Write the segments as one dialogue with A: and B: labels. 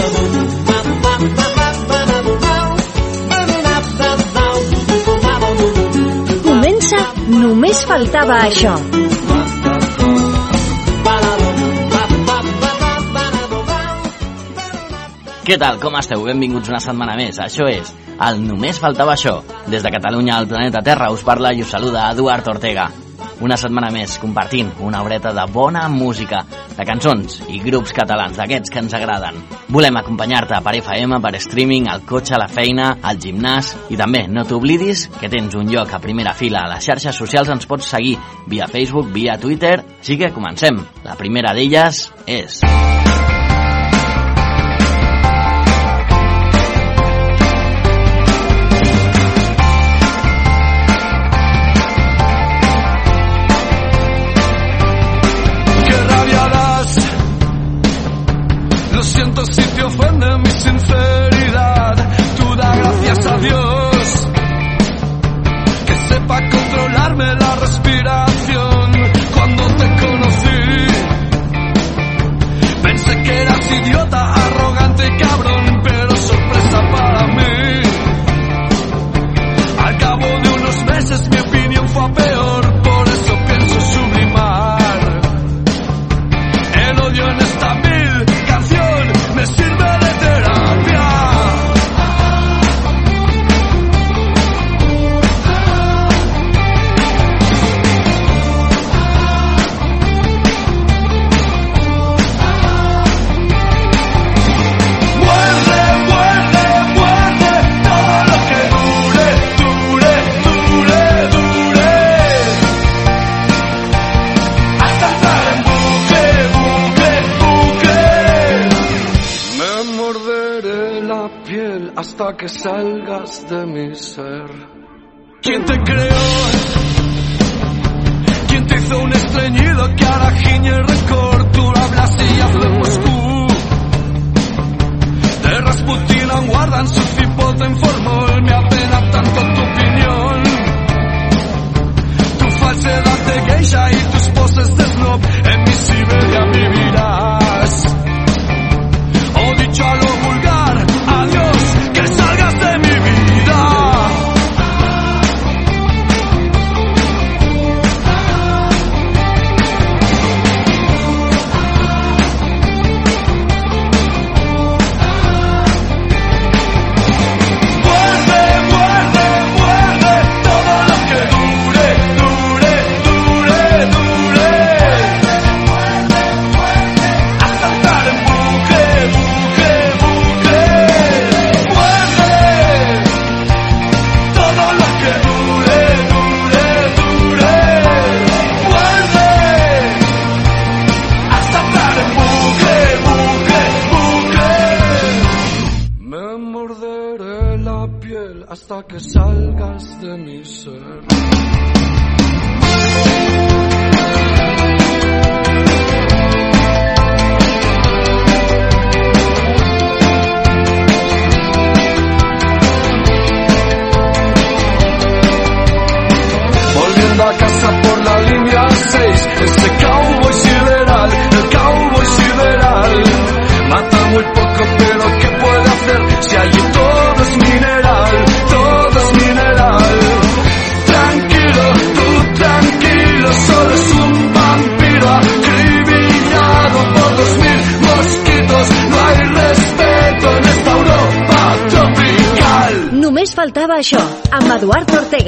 A: Comença Només faltava això.
B: Què tal, com esteu? Benvinguts una setmana més. Això és el Només faltava això. Des de Catalunya al planeta Terra us parla i us saluda Eduard Ortega. Una setmana més compartint una horeta de bona música, de cançons i grups catalans, d'aquests que ens agraden. Volem acompanyar-te per FM, per streaming, al cotxe, a la feina, al gimnàs, i també no t'oblidis que tens un lloc a primera fila. A les xarxes socials ens pots seguir via Facebook, via Twitter, així que comencem. La primera d'elles és...
C: Siento si te ofende mi sinceridad, tú da gracias a Dios que sepa controlarme la respiración. Cuando te conocí pensé que eras idiota, arrogante y cabrón, pero sorpresa para mí, al cabo de unos meses mi opinión fue a peor. Por eso pienso sublimar el odio en esta vil canción, me sirve de terapia. Muerde, muerde, muerde todo lo que dure, dure, dure, dure, hasta entrar en bucle, bucle, bucle. Me morderé la piel hasta que salgas de mi ser. ¿Quién te creó? ¿Quién te hizo un estreñido que ahora giñe el rencor? Tú hablas y hazlo en Moscú. De Rasputin aún guardan su cipote en formol. Me apena tanto tu opinión, tu falsedad de geisha y tus poses de snob. En mi Siberia vivirás. O dicho a lo vulgar, adiós, que salgas de mi vida. Muerde, muerde, muerde todo lo que dure, dure, dure, dure, hasta entrar en bucle, bucle, bucle. Muerde todo lo que dure, dure, dure. Muerde hasta entrar en bucle, bucle, bucle. Me morderé la piel hasta que salgas de mi ser. Volviendo a casa por la línea 6, ese cowboy sideral, el cowboy sideral, mata muy poco pero ¿qué puede hacer si allí todo es mineral, todo es mineral? Tranquilo, tú tranquilo, solo es un vampiro acribillado por 2000 mosquitos, no hay respeto en esta Europa tropical.
A: Només faltava això, amb Eduard Ortega.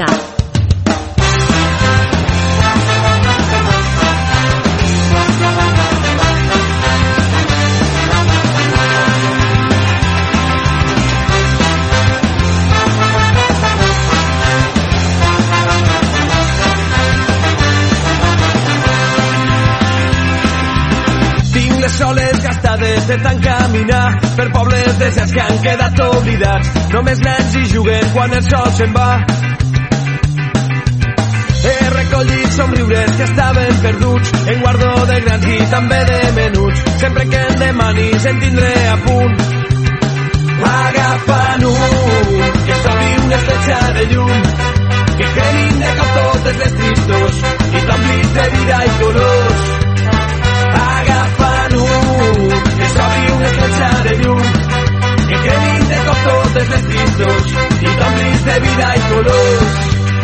C: Tinc les soles gastades de tant caminar per pobles deserts que han quedat oblidats. Només nens hi juguen quan el sol se'n va. He recollit somriures que estaven perduts en guardó de grans i també de menuts. Sempre que em demanis en tindré a punt. Agafa'n un, que s'obri una estretxa de llum, que creguin de cop totes les tristors i t'omplis de vida i colors. Agafa'n un, que s'obri una estretxa de llum, colors.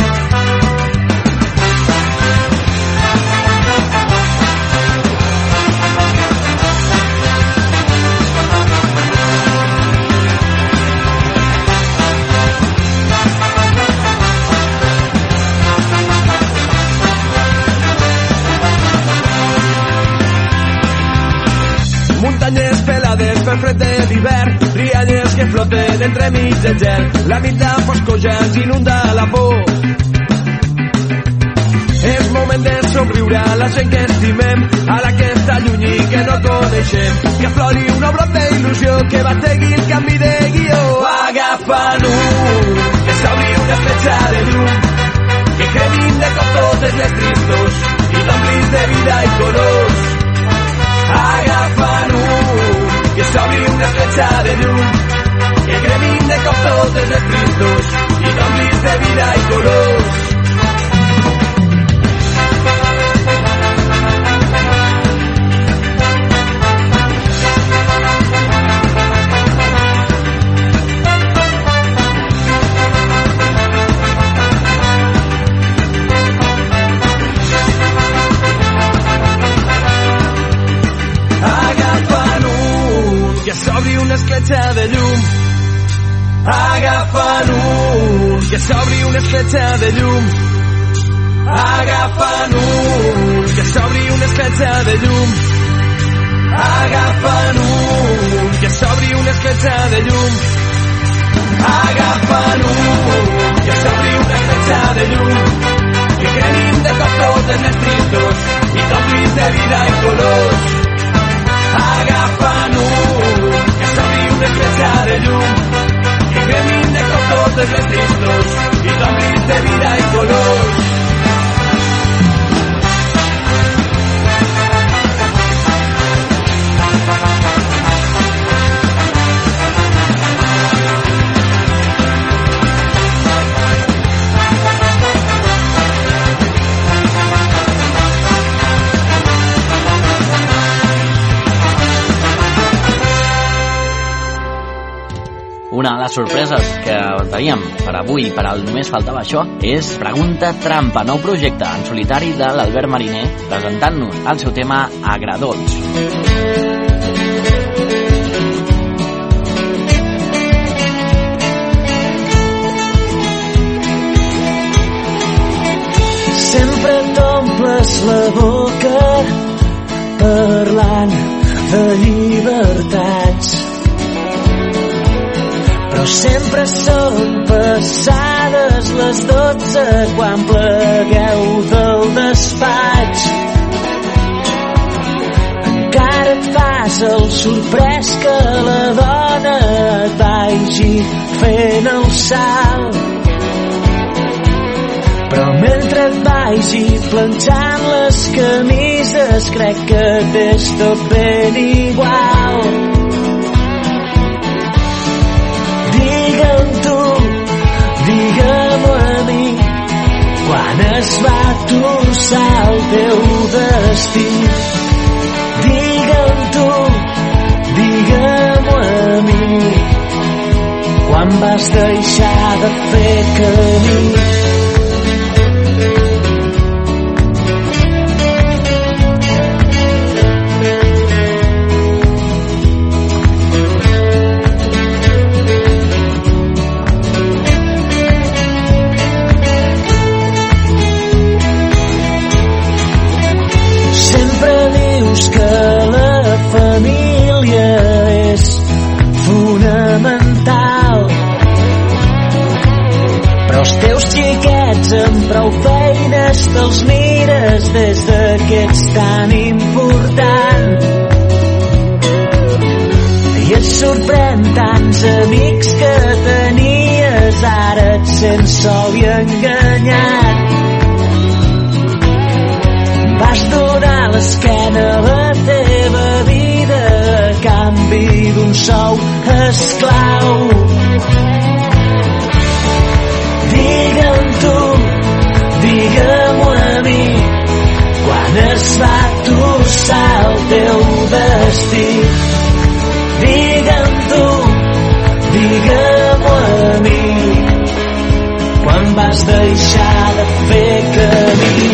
C: Muntanyes pelades pel fred de l'hivern, rialles que floten entremig de gel, la nit de foscor ja ens inunda la por. És moment de somriure a la gent que estimem, a la que està lluny i que no coneixem, que aflori una brot d'il·lusió que bategui el canvi de guió. Agafa-nos, que s'obri una fletxa de llum, que cremin de cop totes les tristos i t'omplis de vida i colors. Agafa-nos, que s'obri una fletxa de llum, que cremin de cop totes les tristos i t'omplis de vida i colors. Que s'obri una escletxa de llum. Agafa-nos, que s'obri una escletxa de llum. Agafa-nos, que s'obri una escletxa de llum. Agafa-nos, que s'obri una escletxa de llum. Agafa-nos, que s'obri una escletxa de llum. Que cremin de cop totes les tristos i t'omplis de vida i colors. Agafa-nos, que s'obri una escletxa de llum, que cremin de cop totes les tristos i t'omplis de vida i colors.
B: Una de les sorpreses que teníem per avui, per al Només Faltava Això, és Pregunta Trampa, nou projecte en solitari de l'Albert Mariner, presentant-nos el seu tema Agradolç.
D: Sempre t'omples la boca parlant de llibertats, però sempre són passades les 12 quan plegueu del despatx. Encara et fas el sorprès que la dona et vagi fent el salt, però mentre et vagi planxant les camises crec que t'és tot ben igual. Digue'm tu, digue-m'ho a mi, quan es va torçar el teu destí. Digue'm tu, digue-m'ho a mi, quan vas deixar de fer camí. Amb prou feines te'ls mires des que ets tan important, i et sorprèn tants amics que tenies, ara et sents sol i enganyat. Vas donar l'esquena a la teva vida a canvi d'un sou esclau. Digue'm tu, digue-m'ho a mi, quan es va torçar el teu destí. Digue'm tu, digue-m'ho a mi, quan vas deixar de fer camí.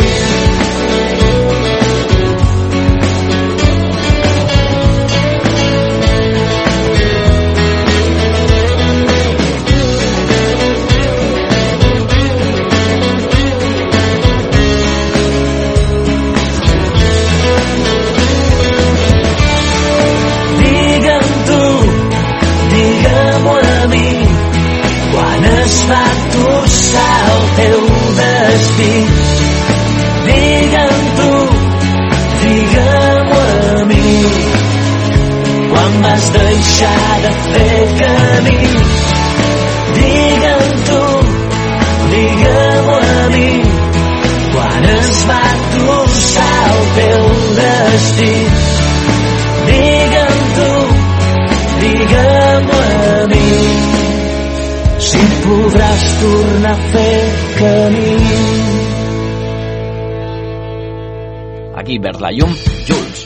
D: Vas deixar de fer camí. Digue'm tu, digue-m'ho a mi, quan es va torçar el teu destí. Digue'm tu, digue-m'ho a mi, si podràs tornar a fer camí.
B: Aquí, vers la llum, Jules.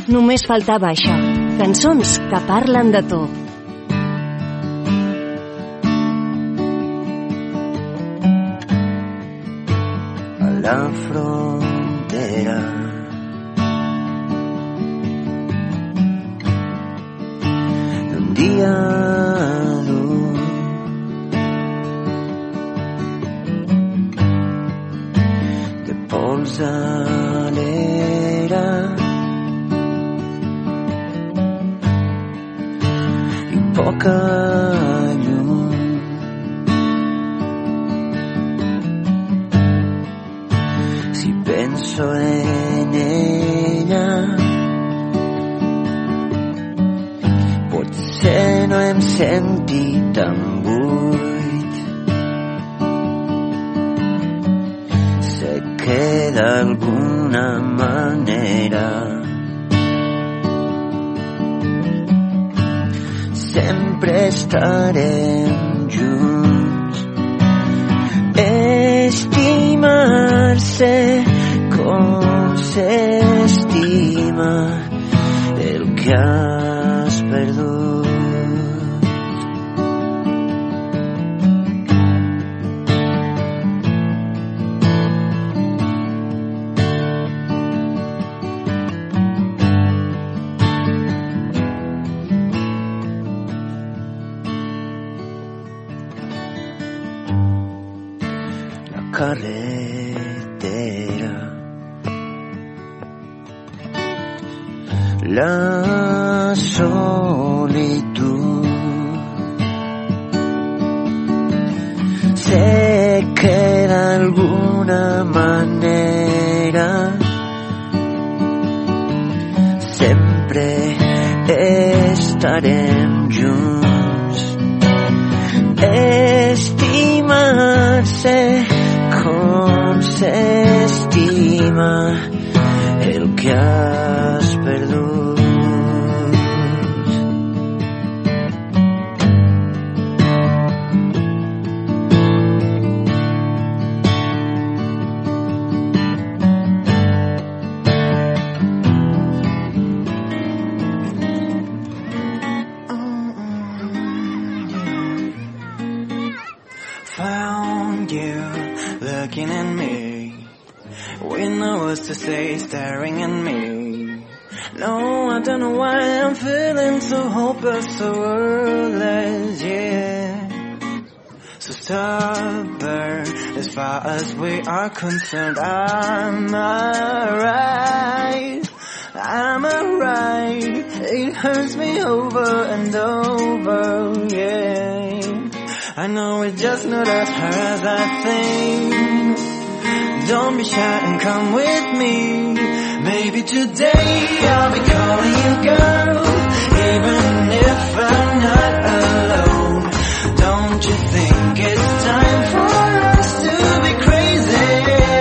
A: Només faltava això. Cançons que parlen de tu.
E: A la frontera d'un dia dur de pols a l'era i poca llum. Si penso en ella, potser no em sentit tan buit. Sé que d'alguna manera sempre estarem junts. Estimar-se com s'estima el que has perdut. Carretera, la solitud, sé que d'alguna manera sempre estarem junts. Estimar-se com s'estima el que has perdut.
F: Found you looking at me with no words to say, staring at me. No, I don't know why I'm feeling so hopeless, so worthless, yeah. So stubborn, as far as we are concerned. I'm alright, I'm alright. It hurts me over and over, yeah. I know it's just not as hard as I think. Don't be shy and come with me. Maybe today I'll be calling you girl, even if I'm not alone. Don't you think it's time for us to be crazy?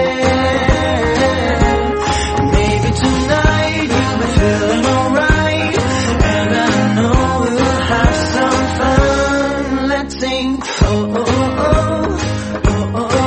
F: Maybe tonight you'll be feeling alright, and I know we'll have some fun. Let's sing. Oh, oh, oh, oh, oh, oh,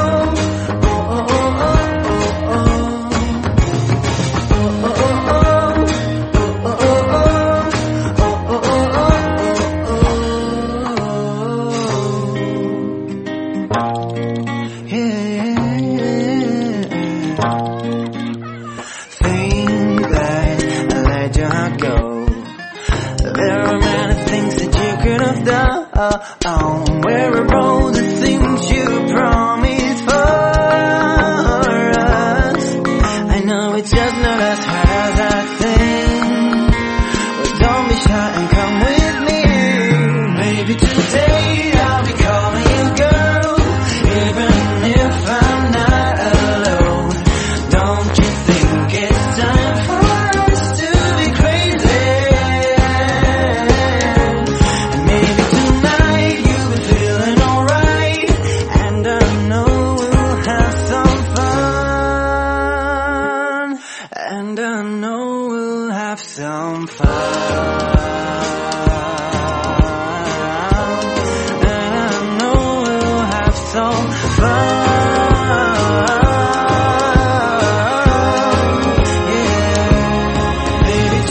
F: where are all the things you promised for us? I know it's just not as hard as I think, but don't be shy and come with me. Maybe today I'll be calling you girl, even if I'm not alone. Don't you think it's time for us to be crazy? And maybe tonight you'll be feeling alright, and I know we'll have some fun, and I know we'll have some fun. Baby,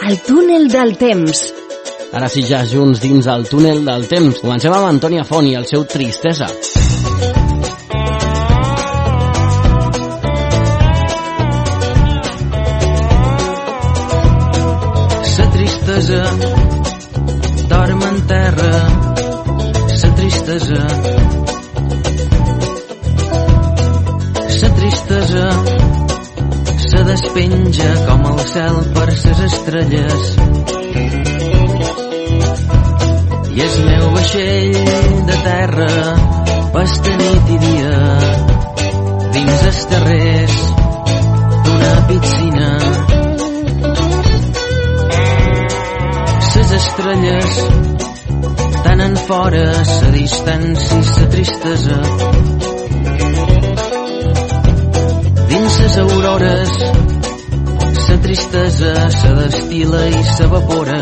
A: El túnel del temps.
B: Ara sí, ja junts dins el túnel del temps. Comencem amb Antònia Font i el seu Tristesa.
F: La tristesa dorm en terra, la tristesa. La tristesa se despenja com el cel per ses estrelles. I el meu vaixell de terra pasta nit i dia dins els terrers d'una piscina. Ses estrelles tan en fora, sa distància i sa tristesa. Dins ses aurores sa tristesa se destila i s'evapora.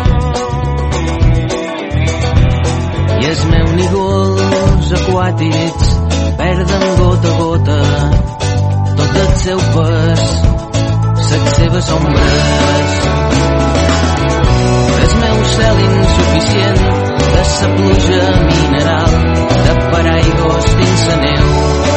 F: I els meus nígols aquàtics perden gota a gota tot el seu pes, les seves ombres. El meu cel insuficient de sa pluja mineral, de paraigos dins la neu,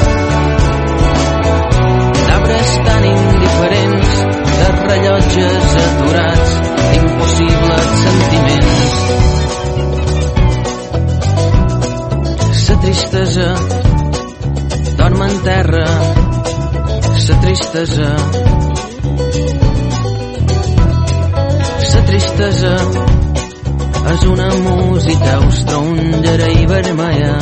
F: d'arbres tan indiferents, de rellotges aturats, d'impossibles sentiments. La tristesa dorm en terra, la tristesa. La tristesa és una música austro-húngara i vermella.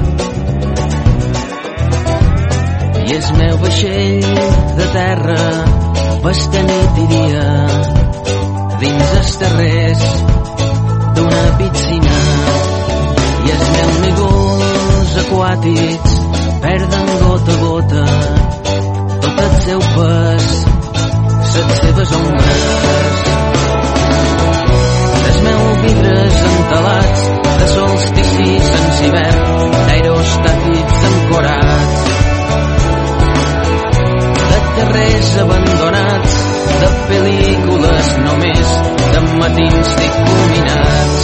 F: I el meu vaixell de terra pasta nit i dia dins els terrers d'una piscina. I els meus nígols aquàtics perden gota a gota tot el seu pes, les seves ombres. Els meus vidres entelats de solsticis en hivern, d'aerostàtics ancorats, de carrers abandonats, de pel·lícules només, de matins difuminats.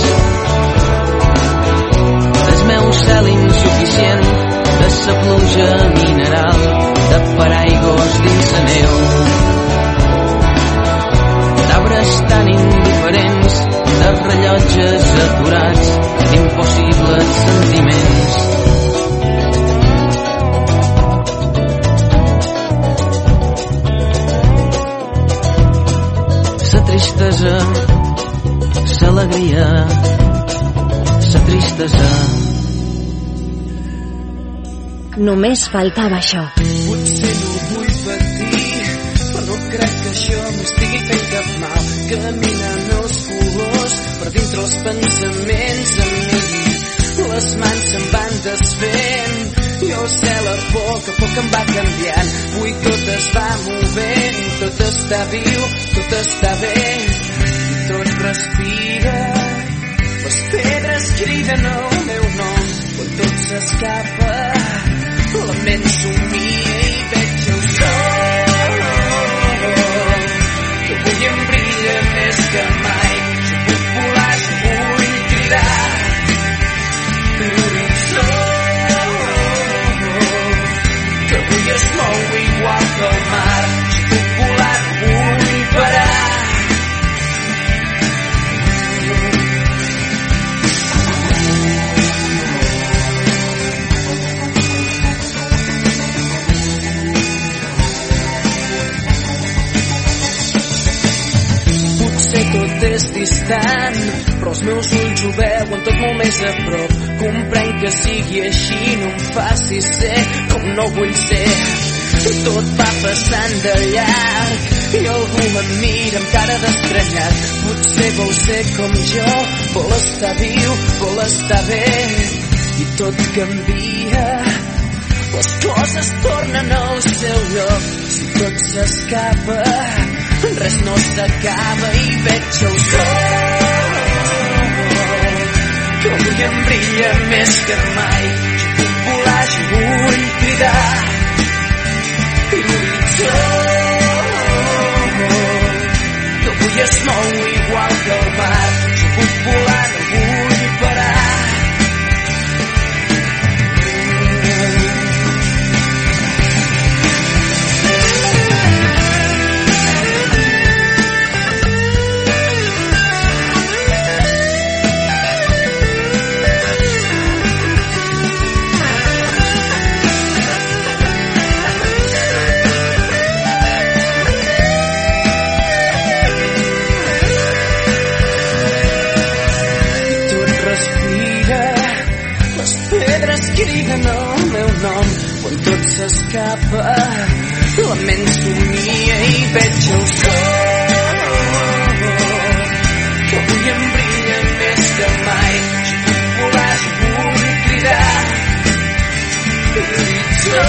F: El meu cel insuficient de sa pluja mineral, de paraigos dins la neu, d'arbres tan indiferents, de rellotges aturats, d'impossibles sentiments. La tristesa, l'alegria, la tristesa.
A: Només faltava això.
G: Potser no vull patir, però no crec que això m'estigui fent cap mal. Caminant els colors per dintre els pensaments amb mi. Les mans se'n van desfent i el cel a poc em va canviant. Avui tot es va movent, tot està viu, tot està bé i tot respira. Les pedres criden el meu nom quan tot s'escapa. La ment somia i veig el sol que avui em brilla més que mai. Jo puc volar, jo vull cridar l'horitzó que avui es mou igual que el mar. Jo puc volar, no vull parar. Tot és distant, però els meus ulls ho veuen tot molt més a prop. Comprenc que sigui així, no em faci ser com no vull ser. Tot va passant de llarg i algú em mira amb cara d'estranyat. Potser vol ser com jo, vol estar viu, vol estar bé i tot canvia. Les coses tornen al seu lloc. Si tot s'escapa, res no s'acaba i veig el sol que avui em brilla més que mai. Jo puc volar, jo vull cridar l'horitzó que avui es mou tot s'escapa, la ment somnia i veig el sol que avui em brilla més que mai. Si puc volar, si vull cridar l'horitzó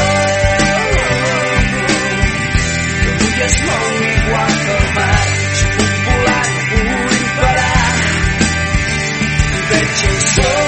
G: que avui es mou igual que el mar. Si puc volar, no vull parar i veig el sol.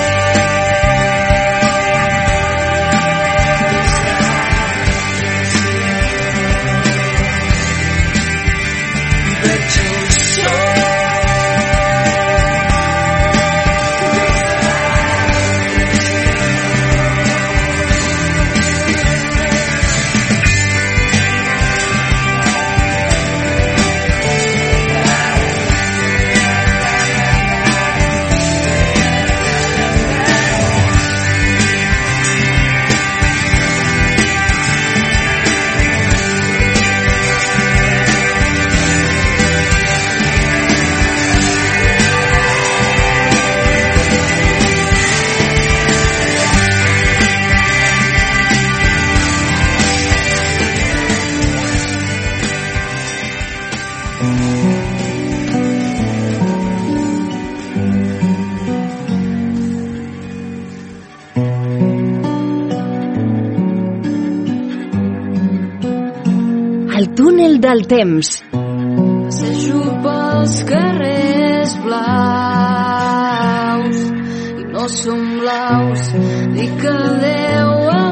A: Del temps.
H: Passejo pels carrers blaus i no són blaus, dic adeu a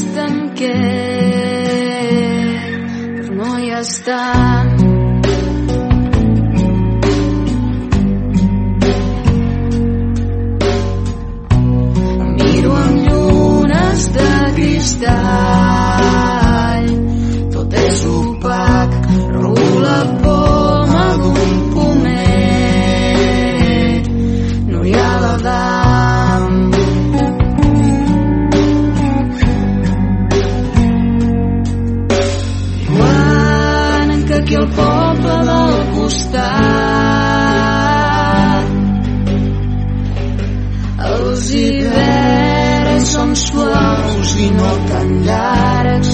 H: l'estanquer, però no hi estan. Miro amb llunes de cristall, tot és opac, la poma d'un pomer, no hi ha l'Adam. Diuen que aquí al poble del costat els hiverns són suaus i no tan llargs,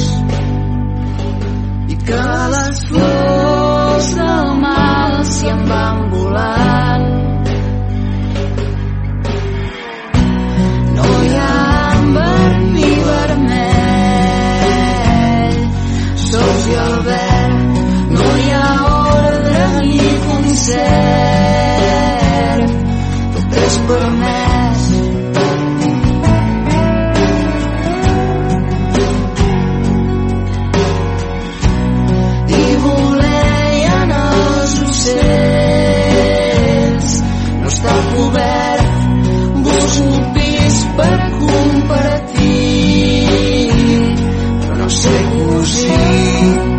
H: i que les flors del mal s'hi en van volant. No hi ha àmbar ni vermell, sols i el verd, no hi ha ordre ni concert, tot és permès. No està cobert, busco un pis per compartir, però no sé cosir.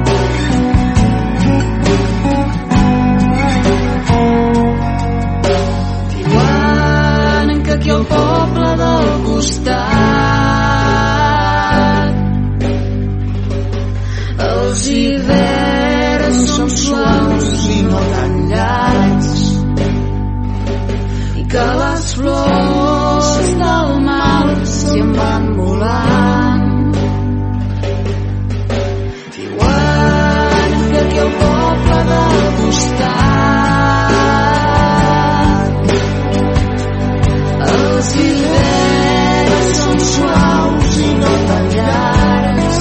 H: Diuen que aquí al poble del costat els hiverns són suaus i no tan llargs, i que les flors del mal s'hi en van volant. Diuen que aquí al poble del costat els hiverns són suaus i no tan llargs,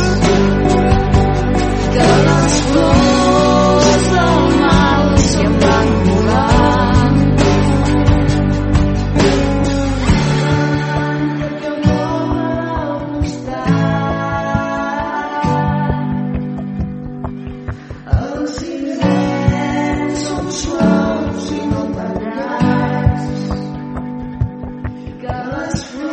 H: que les flors del mal s'hi en van volant. Els hiverns són suaus i no tan llargs, que les flors